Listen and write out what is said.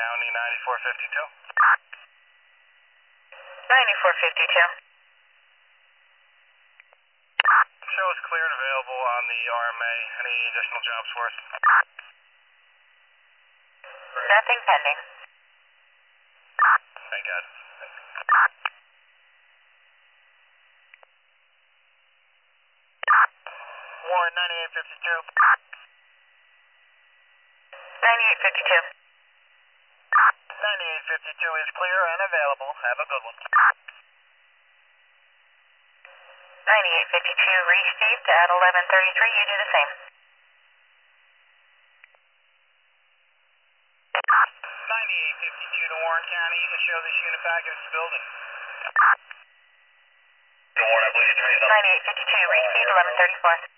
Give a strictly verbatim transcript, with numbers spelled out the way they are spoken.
County ninety-four fifty-two. ninety-four fifty-two. Show is clear and available on the R M A. Any additional jobs for us? Nothing pending. Thank God. Warren ninety-eight fifty-two. ninety-eight fifty-two. ninety-eight fifty-two is clear and available. Have a good one. ninety-eight fifty-two received at eleven thirty-three. You do the same. ninety-eight fifty-two to Warren County. You can show this unit back in its building. ninety-eight fifty-two received eleven thirty-four.